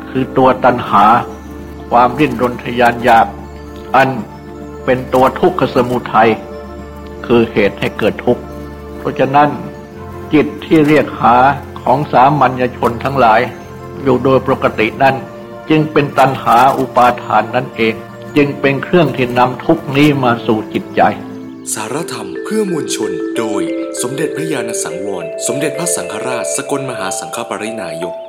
คือตัวตัณหาความดิ้นรนทะยานอยากอันเป็นตัวทุกขสมุทัยคือเหตุให้เกิดทุกข์เพราะฉะนั้นจิตที่เรียกหาของสามัญชนทั้งหลายอยู่โดยปกตินั้นจึงเป็นตัณหาอุปาทานนั่นเองจึงเป็นเครื่องที่นำทุกข์นี้มาสู่จิตใจสารธรรมเพื่อมวลชนโดยสมเด็จพระญาณสังวรสมเด็จพระสังฆราชสกลมหาสังฆปรินายก